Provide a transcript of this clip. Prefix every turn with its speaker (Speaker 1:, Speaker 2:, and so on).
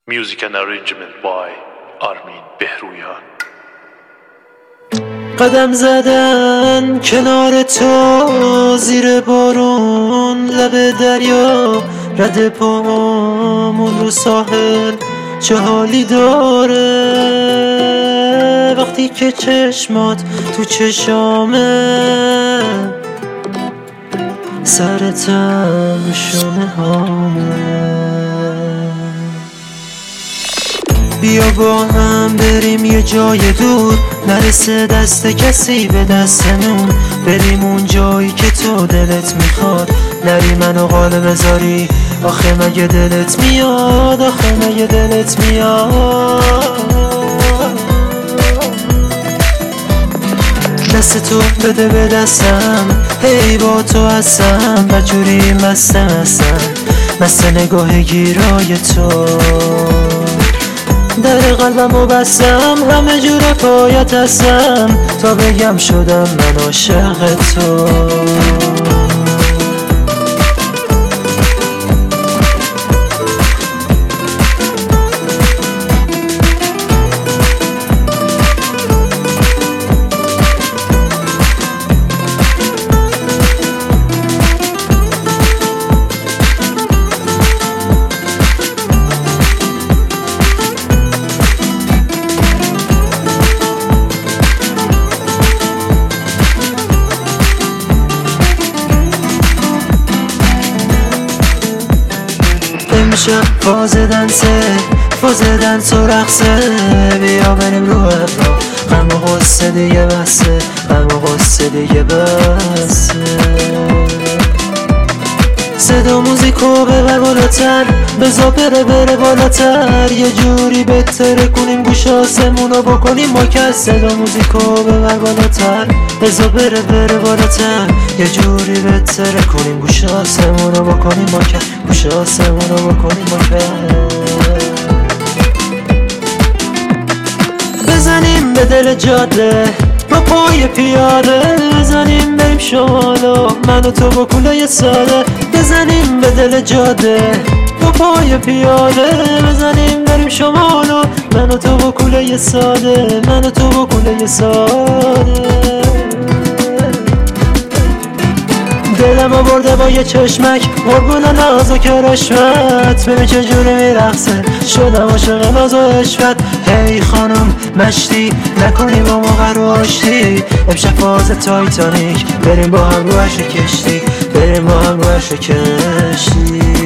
Speaker 1: Music and arrangement by آرمین بهرویان.
Speaker 2: قدم زدن کنار تو زیر بارون، لب دریا رد پامون رو ساحل چه حالی داره وقتی که چشمات تو چشامه، سرتم شونه هامه. بیا با هم بریم یه جای دور، نرسه دست کسی به دستمون، بریم اون جایی که تو دلت میخواد، نری منو قاله بذاری. آخه مگه دلت میاد، آخه مگه دلت میاد. دست تو بده به دستم، هی با تو هستم، بجوری مستم مست نگاه گیرای تو. در قلبمو بستم، همه جور پایت هستم، تا بگم شدم من عاشق تو. امشب فاز دنس و رقصه، بیا بریم رو ابرا، غم و غصه دیگه بسه، غم و غصه دیگه بسه. صدا موزیکو ببر بالاتر، بزا بره بالاتر، یه جوری بهتره کنیم گوش آسمونو بکنیم ماکس. صدا موزیکو ببر بالاتر، بزا بره بالاتر، یه جوری بهتره کنیم گوش آسمونو بکنیم ماکس، گوش آسمونو بکنیم ماکس. بزنیم به دل جاده با پای پیاده، بزنیم بریم شمالو من و تو با کوله ساده. بزنیم به دل جاده با پای پیاده، بزنیم بریم شمالو من و تو با کوله ساده، من و تو با کوله ساده. دلمو برده با یه چشمک، قربون ناز و کرشمت، ببین چجوری میرقصه، شدم عاشق ناز و عشقت. هی خانم مشتی نکنی با موقع رو آشتی، امشب فاز تایتانیک، بریم با هم رو عرش کشتی، بریم با هم رو عرش کشتی.